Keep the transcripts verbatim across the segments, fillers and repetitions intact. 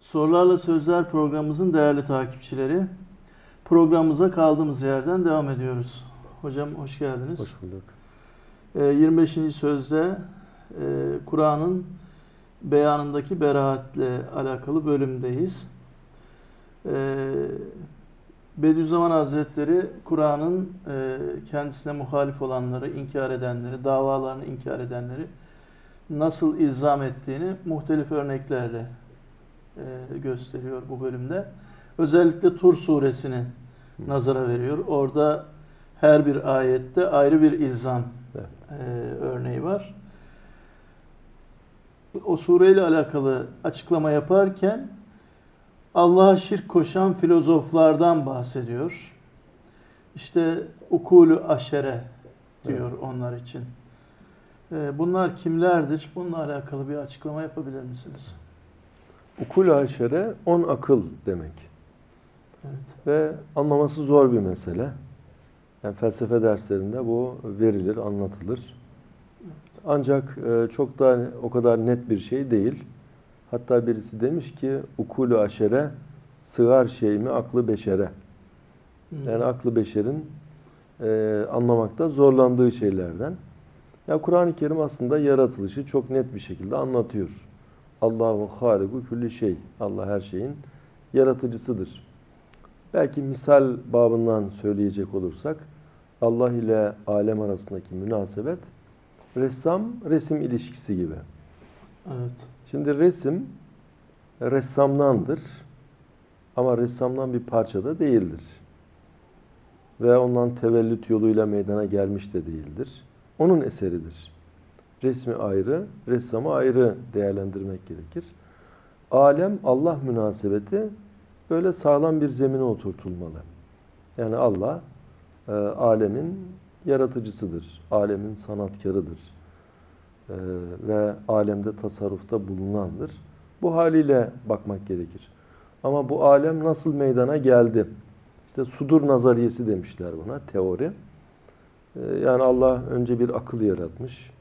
Sorularla Sözler programımızın değerli takipçileri, programımıza kaldığımız yerden devam ediyoruz. Hocam hoş geldiniz. Hoş bulduk. yirmi beşinci sözde e, Kur'an'ın beyanındaki beraatle alakalı bölümdeyiz. E, Bediüzzaman Hazretleri Kur'an'ın e, kendisine muhalif olanları, inkar edenleri, davalarını inkar edenleri nasıl ilzam ettiğini muhtelif örneklerle e, gösteriyor bu bölümde. Özellikle Tur suresini nazara veriyor. Orada her bir ayette ayrı bir ilzam Evet. e, örneği var. O sureyle alakalı açıklama yaparken Allah'a şirk koşan filozoflardan bahsediyor. İşte ukulü aşere diyor Evet. onlar için. E, bunlar kimlerdir? Bununla alakalı bir açıklama yapabilir misiniz? Ukul aşere on akıl demek. Evet. Ve anlaması zor bir mesele. Yani felsefe derslerinde bu verilir, anlatılır. Evet. Ancak e, çok da o kadar net bir şey değil. Hatta birisi demiş ki ukulü aşere sığar şey mi aklı beşere. Yani aklı beşerin e, anlamakta zorlandığı şeylerden. Ya Kur'an-ı Kerim aslında yaratılışı çok net bir şekilde anlatıyor. Allahu haliku külli şey. Allah her şeyin yaratıcısıdır. Belki misal babından söyleyecek olursak Allah ile alem arasındaki münasebet ressam resim ilişkisi gibi. Evet. Şimdi resim ressamdandır ama ressamdan bir parça da değildir. Ve ondan tevellüt yoluyla meydana gelmiş de değildir. Onun eseridir. Resmi ayrı, ressamı ayrı değerlendirmek gerekir. Alem Allah münasebeti böyle sağlam bir zemine oturtulmalı. Yani Allah e, alemin yaratıcısıdır, alemin sanatkarıdır e, ve alemde tasarrufta bulunandır. Bu haliyle bakmak gerekir. Ama bu alem nasıl meydana geldi? İşte sudur nazariyesi demişler buna, teori. E, yani Allah önce bir akıl yaratmış.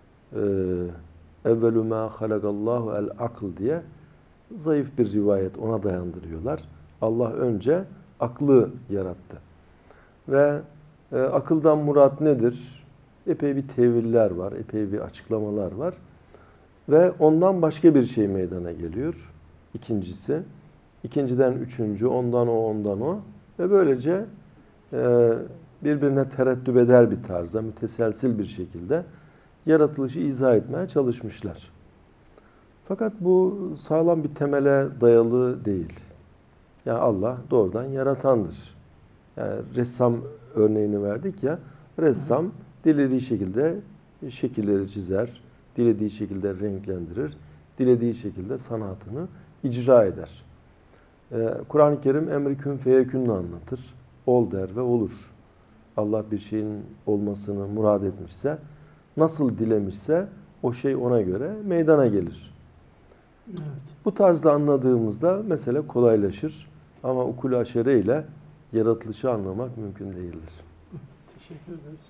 Evvelü mâ halakallahu el akıl diye zayıf bir rivayet ona dayandırıyorlar. Allah önce aklı yarattı. Ve e, akıldan murat nedir? Epey bir teviller var, epey bir açıklamalar var. Ve ondan başka bir şey meydana geliyor. İkincisi, ikinciden üçüncü, ondan o, ondan o. Ve böylece e, birbirine tereddüt eder bir tarzda, müteselsil bir şekilde yaratılışı izah etmeye çalışmışlar. Fakat bu sağlam bir temele dayalı değil. Yani Allah doğrudan yaratandır. Yani ressam örneğini verdik ya, ressam dilediği şekilde şekilleri çizer, dilediği şekilde renklendirir, dilediği şekilde sanatını icra eder. Ee, Kur'an-ı Kerim emri kün feyekün'ü anlatır. Ol der ve olur. Allah bir şeyin olmasını murad etmişse, nasıl dilemişse o şey ona göre meydana gelir. Evet. Bu tarzda anladığımızda mesele kolaylaşır. Ama ukul aşere ile yaratılışı anlamak mümkün değildir. Teşekkür ederiz.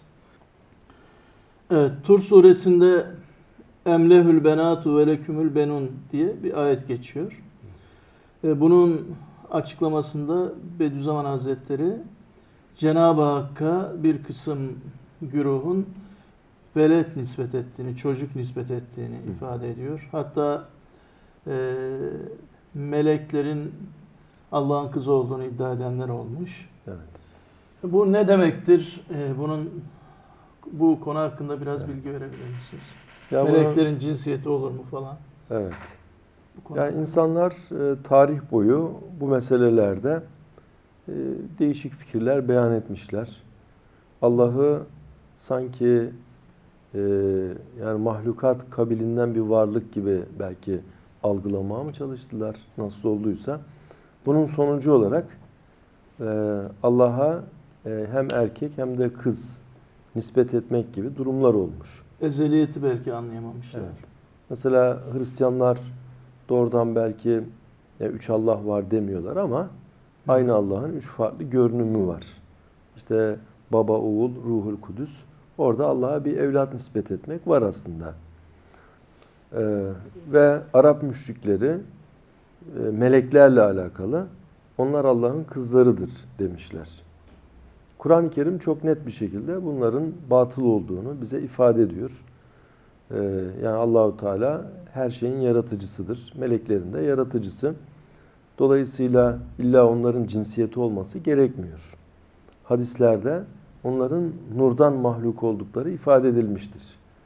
Evet, Tur suresinde emlehül benatu ve lekümül benun diye bir ayet geçiyor. Bunun açıklamasında Bediüzzaman Hazretleri Cenab-ı Hakk'a bir kısım güruhun velet nispet ettiğini, çocuk nispet ettiğini Hı. ifade ediyor. Hatta e, meleklerin Allah'ın kızı olduğunu iddia edenler olmuş. Evet. Bu ne demektir? E, bunun bu konu hakkında biraz Evet. bilgi verebilir misiniz? Ya Meleklerin bunu, cinsiyeti olur mu falan? Evet. Bu yani insanlar e, tarih boyu bu meselelerde e, değişik fikirler beyan etmişler. Allah'ı sanki e, yani mahlukat kabilinden bir varlık gibi belki algılamaya mı çalıştılar? Nasıl olduysa. Bunun sonucu olarak e, Allah'a e, hem erkek hem de kız nispet etmek gibi durumlar olmuş. Ezeliyeti belki anlayamamışlar. Evet. Mesela Hristiyanlar doğrudan belki e, üç Allah var demiyorlar ama Hı. aynı Allah'ın üç farklı görünümü var. İşte Baba, Oğul, Ruhul Kudüs. Orada Allah'a bir evlat nispet etmek var aslında. Ee, ve Arap müşrikleri e, meleklerle alakalı. Onlar Allah'ın kızlarıdır demişler. Kur'an-ı Kerim çok net bir şekilde bunların batıl olduğunu bize ifade ediyor. Ee, yani Allahu Teala her şeyin yaratıcısıdır. Meleklerin de yaratıcısı. Dolayısıyla illa onların cinsiyeti olması gerekmiyor. Hadislerde onların nurdan mahluk oldukları ifade edilmiştir.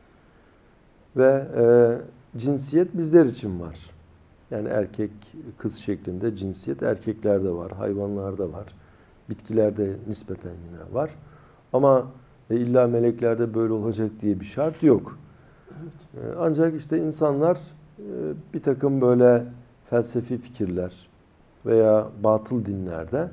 Ve e, cinsiyet bizler için var. Yani erkek, kız şeklinde cinsiyet erkeklerde var, hayvanlarda var, bitkilerde nispeten yine var. Ama e, illa meleklerde böyle olacak diye bir şart yok. Evet. E, ancak işte insanlar e, bir takım böyle felsefi fikirler veya batıl dinlerde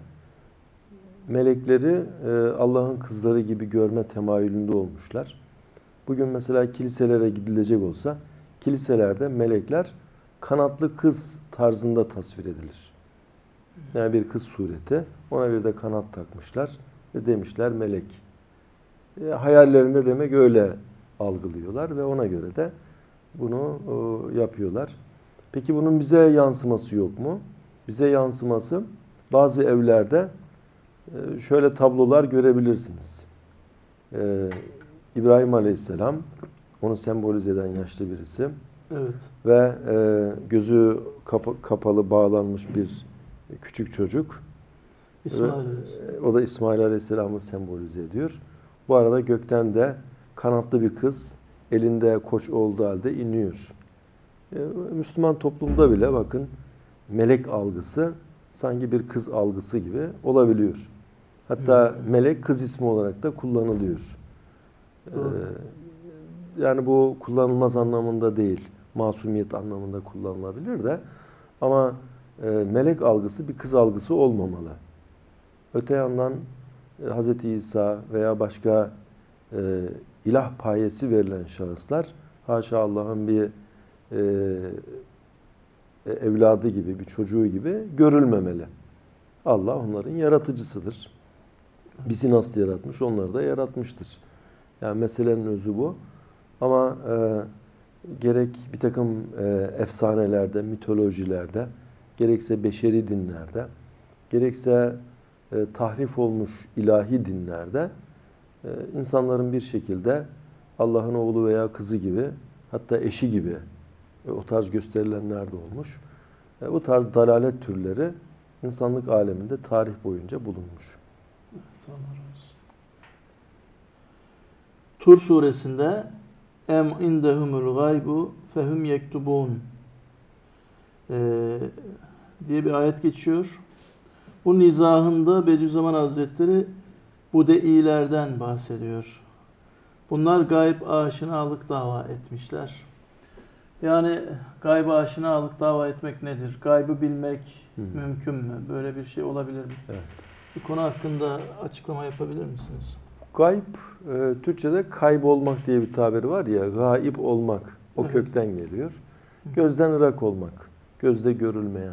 melekleri e, Allah'ın kızları gibi görme temayülünde olmuşlar. Bugün mesela kiliselere gidilecek olsa kiliselerde melekler kanatlı kız tarzında tasvir edilir. Yani bir kız sureti, ona bir de kanat takmışlar ve demişler melek. E, hayallerinde demek öyle algılıyorlar ve ona göre de bunu e, yapıyorlar. Peki bunun bize yansıması yok mu? Bize yansıması bazı evlerde e, şöyle tablolar görebilirsiniz. E, İbrahim Aleyhisselam, onu sembolize eden yaşlı birisi. Evet. Ve e, gözü kapa- kapalı bağlanmış bir küçük çocuk. İsmail Ve, Aleyhisselam. o da İsmail Aleyhisselam'ı sembolize ediyor. Bu arada gökten de kanatlı bir kız elinde koç olduğu halde iniyor. E, Müslüman toplumda bile bakın melek algısı sanki bir kız algısı gibi olabiliyor. Hatta hmm. melek kız ismi olarak da kullanılıyor. E, yani bu kullanılmaz anlamında değil. Masumiyet anlamında kullanılabilir de ama e, melek algısı bir kız algısı olmamalı. Öte yandan e, Hz. İsa veya başka e, ilah payesi verilen şahıslar haşa Allah'ın bir e, evladı gibi, bir çocuğu gibi görülmemeli. Allah onların yaratıcısıdır. Bizi nasıl yaratmış? Onları da yaratmıştır. Yani meselenin özü bu. Ama e, gerek bir takım e, efsanelerde, mitolojilerde, gerekse beşeri dinlerde, gerekse e, tahrif olmuş ilahi dinlerde e, insanların bir şekilde Allah'ın oğlu veya kızı gibi, hatta eşi gibi e, o tarz gösterilenler de olmuş. E, bu tarz dalalet türleri insanlık aleminde tarih boyunca bulunmuş. Tur suresinde em indehumul gaybu fehum yektubun ee, diye bir ayet geçiyor. Bu nizahında Bediüzzaman Hazretleri bu deilerden bahsediyor. Bunlar gayb aşinalık dava etmişler. Yani gayb aşinalık dava etmek nedir? Gaybı bilmek Hı. mümkün mü? Böyle bir şey olabilir mi? Evet. Bu konu hakkında açıklama yapabilir misiniz? Gayb, e, Türkçe'de kaybolmak diye bir tabiri var ya, gaib olmak, o evet. kökten geliyor. Gözden ırak olmak, gözde görülmeyen.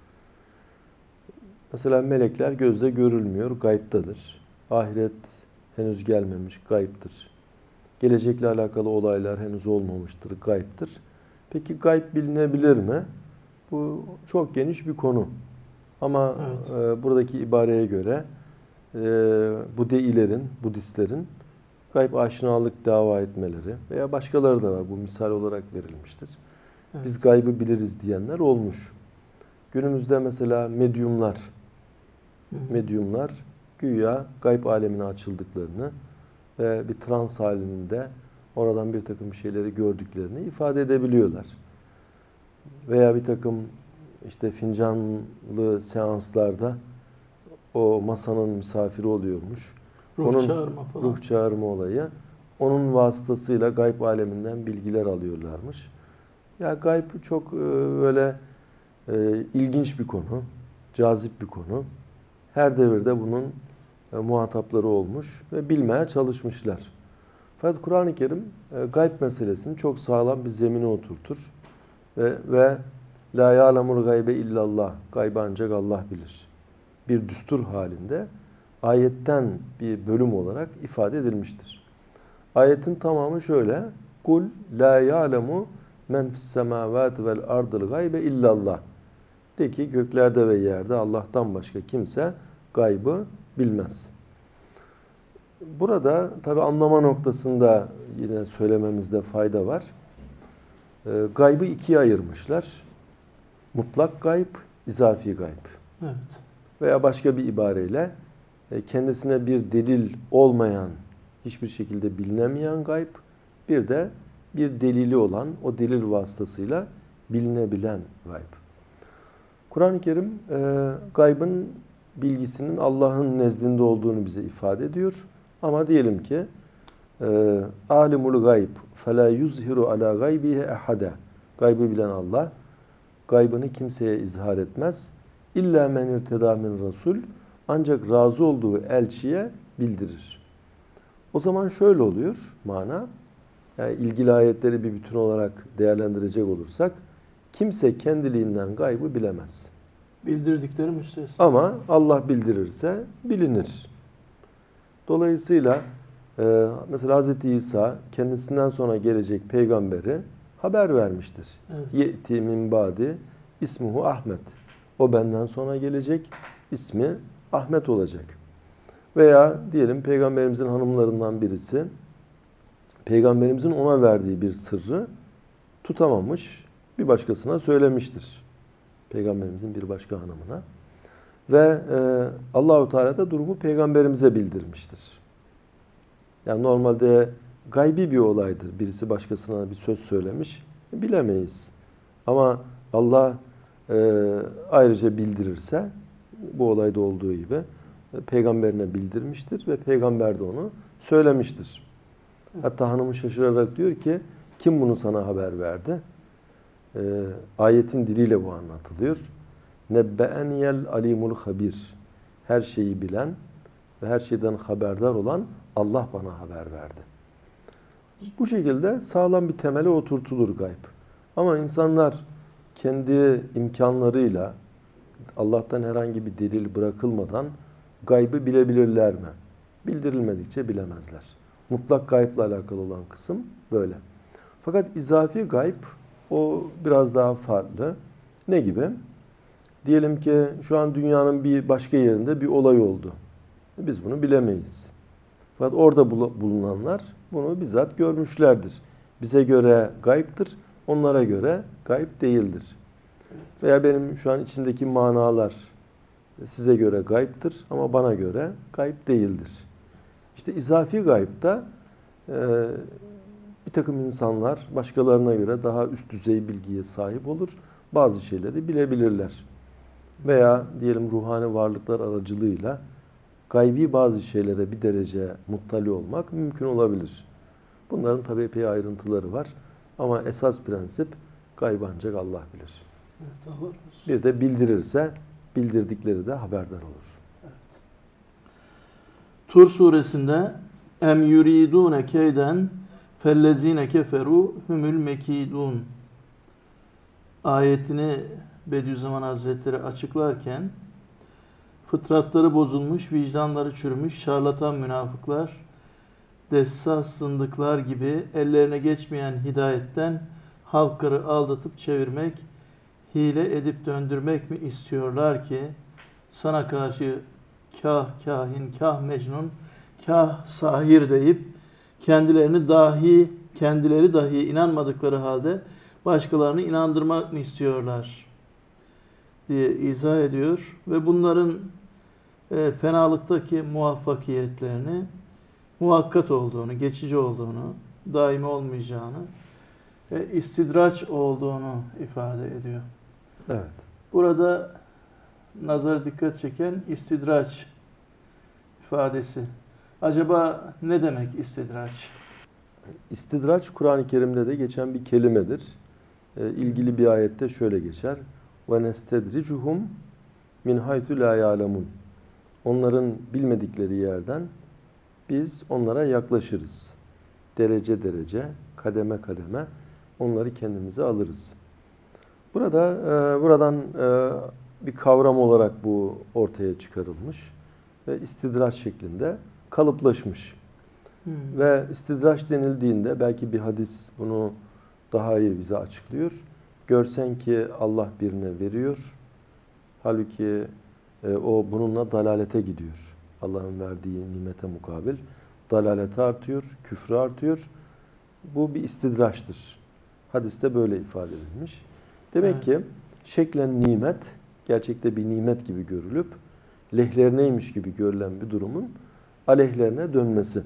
Mesela melekler gözde görülmüyor, gaybtadır. Ahiret henüz gelmemiş, gaybtır. Gelecekle alakalı olaylar henüz olmamıştır, gaybtır. Peki gayb bilinebilir mi? Bu çok geniş bir konu. Ama evet. e, buradaki ibareye göre e, bu deilerin, Budistlerin gayb aşinalık dava etmeleri veya başkaları da var. Bu misal olarak verilmiştir. Evet. Biz gaybı biliriz diyenler olmuş. Günümüzde mesela medyumlar, hı hı. medyumlar güya gayb alemine açıldıklarını ve bir trans halinde oradan bir takım şeyleri gördüklerini ifade edebiliyorlar. Veya bir takım işte fincanlı seanslarda o masanın misafiri oluyormuş. Ruh onun çağırma falan. Ruh çağırma olayı. Onun vasıtasıyla gayb aleminden bilgiler alıyorlarmış. Ya gayb çok böyle e, ilginç bir konu, cazip bir konu. Her devirde bunun e, muhatapları olmuş ve bilmeye çalışmışlar. Fakat Kur'an-ı Kerim e, gayb meselesini çok sağlam bir zemine oturtur ve, ve la ya'lemul gaybe illallah, gaybı ancak Allah bilir. Bir düstur halinde ayetten bir bölüm olarak ifade edilmiştir. Ayetin tamamı şöyle: Kul la ya'lemu men fis semavati vel ardil gaybe illallah. De ki göklerde ve yerde Allah'tan başka kimse gaybı bilmez. Burada tabi anlama noktasında yine söylememizde fayda var. E, gaybı ikiye ayırmışlar. Mutlak gayb, izafi gayb. Evet. Veya başka bir ibareyle e, kendisine bir delil olmayan, hiçbir şekilde bilinemeyen gayb, bir de bir delili olan, o delil vasıtasıyla bilinebilen gayb. Kur'an-ı Kerim e, gaybın bilgisinin Allah'ın nezdinde olduğunu bize ifade ediyor. Ama diyelim ki e, alimul gayb fela yuzhiru ala gaybihi ehade. Gaybı bilen Allah gaybını kimseye izhar etmez. İlla men irteda min rasul, ancak razı olduğu elçiye bildirir. O zaman şöyle oluyor mana. Yani ilgili ayetleri bir bütün olarak değerlendirecek olursak kimse kendiliğinden gaybı bilemez. Bildirdikleri müstesna. Ama Allah bildirirse bilinir. Dolayısıyla e, mesela Hz. İsa kendisinden sonra gelecek peygamberi haber vermiştir. Evet. Ye'ti min ba'di ismuhu Ahmet. O benden sonra gelecek, ismi Ahmet olacak. Veya diyelim peygamberimizin hanımlarından birisi peygamberimizin ona verdiği bir sırrı tutamamış, bir başkasına söylemiştir. Peygamberimizin bir başka hanımına. Ve e, Allahu Teala da durumu peygamberimize bildirmiştir. Yani normalde gaybi bir olaydır. Birisi başkasına bir söz söylemiş, bilemeyiz. Ama Allah e, ayrıca bildirirse, bu olayda olduğu gibi e, peygamberine bildirmiştir ve peygamber de onu söylemiştir. Hatta hanımı şaşırarak diyor ki, kim bunu sana haber verdi? E, ayetin diliyle bu anlatılıyor. Nebbe'eniyel alimul habir. Her şeyi bilen ve her şeyden haberdar olan Allah bana haber verdi. Bu şekilde sağlam bir temele oturtulur gayb. Ama insanlar kendi imkanlarıyla Allah'tan herhangi bir delil bırakılmadan gaybı bilebilirler mi? Bildirilmedikçe bilemezler. Mutlak gaybla alakalı olan kısım böyle. Fakat izafi gayb o biraz daha farklı. Ne gibi? Diyelim ki şu an dünyanın bir başka yerinde bir olay oldu. Biz bunu bilemeyiz. Fakat orada bulunanlar bunu bizzat görmüşlerdir. Bize göre gayiptir, onlara göre gayip değildir. Veya benim şu an içimdeki manalar size göre gayiptir ama bana göre gayip değildir. İşte izafi gayipta e, bir takım insanlar başkalarına göre daha üst düzey bilgiye sahip olur. Bazı şeyleri bilebilirler. Veya diyelim ruhani varlıklar aracılığıyla gaybi bazı şeylere bir derece muttali olmak mümkün olabilir. Bunların tabii epey ayrıntıları var. Ama esas prensip gaybı ancak Allah bilir. Evet, Allah olsun. Bir de bildirirse bildirdikleri de haberdar olur. Evet. Tur suresinde em yuridune keyden fellezine keferu humul mekidun ayetini Bediüzzaman Hazretleri açıklarken fıtratları bozulmuş, vicdanları çürümüş, şarlatan münafıklar, dessas zındıklar gibi ellerine geçmeyen hidayetten halkları aldatıp çevirmek, hile edip döndürmek mi istiyorlar ki sana karşı kah kahin, kah mecnun, kah sahir deyip kendilerini dahi, kendileri dahi inanmadıkları halde başkalarını inandırmak mı istiyorlar diye izah ediyor ve bunların e, fenalıktaki muvaffakiyetlerini muhakkat olduğunu, geçici olduğunu, daimi olmayacağını, e, istidraç olduğunu ifade ediyor. Evet. Burada nazara dikkat çeken istidraç ifadesi. Acaba ne demek istidraç? İstidraç Kur'an-ı Kerim'de de geçen bir kelimedir. E, ilgili bir ayette şöyle geçer. Ve nestedricuhum min haythu la ya'lemun. Onların bilmedikleri yerden biz onlara yaklaşırız. Derece derece, kademe kademe onları kendimize alırız. Burada e, buradan e, bir kavram olarak bu ortaya çıkarılmış ve istidraç şeklinde kalıplaşmış. Hmm. Ve istidraç denildiğinde belki bir hadis bunu daha iyi bize açıklıyor. Görsen ki Allah birine veriyor, Halbuki e, o bununla dalalete gidiyor. Allah'ın verdiği nimete mukabil dalalete artıyor, küfrü artıyor. Bu bir istidraçtır. Hadiste böyle ifade edilmiş. Demek Evet. ki şeklen nimet, gerçekte bir nimet gibi görülüp lehlerine gibi görülen bir durumun aleyhlerine dönmesi.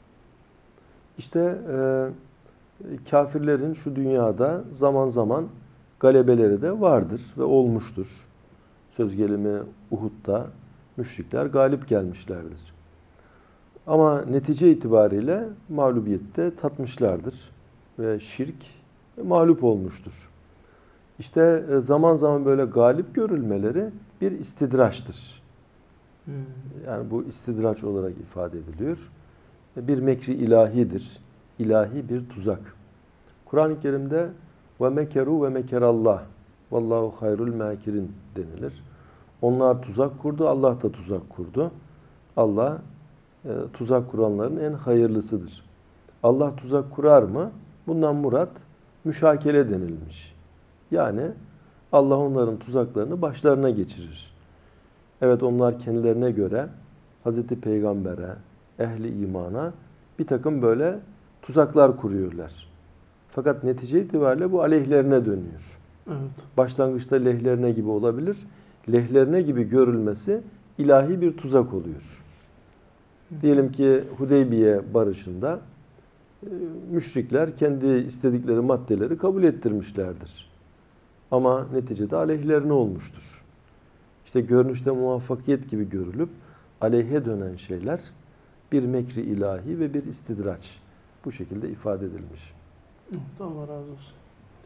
İşte e, kafirlerin şu dünyada zaman zaman galebeleri de vardır ve olmuştur. Söz gelimi Uhud'da müşrikler galip gelmişlerdir. Ama netice itibariyle mağlubiyette tatmışlardır ve şirk mağlup olmuştur. İşte zaman zaman böyle galip görülmeleri bir istidraçtır. Hmm. Yani bu istidraç olarak ifade ediliyor. Bir mekri ilahidir. İlahi bir tuzak. Kur'an-ı Kerim'de ve mekeru ve mekerallah vallahu hayrul makirin denilir. Onlar tuzak kurdu, Allah da tuzak kurdu. Allah e, tuzak kuranların en hayırlısıdır. Allah tuzak kurar mı? Bundan murat müşakele denilmiş. Yani Allah onların tuzaklarını başlarına geçirir. Evet, onlar kendilerine göre Hazreti Peygamber'e, ehli imana bir takım böyle tuzaklar kuruyorlar. Fakat netice itibariyle bu aleyhlerine dönüyor. Evet. Başlangıçta lehlerine gibi olabilir. Lehlerine gibi görülmesi ilahi bir tuzak oluyor. Diyelim ki Hudeybiye barışında e, müşrikler kendi istedikleri maddeleri kabul ettirmişlerdir. Ama neticede aleyhlerine olmuştur. İşte görünüşte muvaffakiyet gibi görülüp aleyhe dönen şeyler bir mekri ilahi ve bir istidraç. Bu şekilde ifade edilmiş. Evet, Allah razı olsun.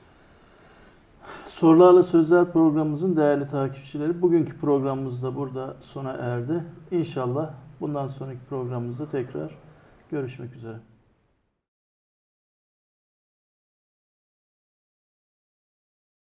Sorularla Sözler programımızın değerli takipçileri, bugünkü programımız da burada sona erdi. İnşallah bundan sonraki programımızda tekrar görüşmek üzere.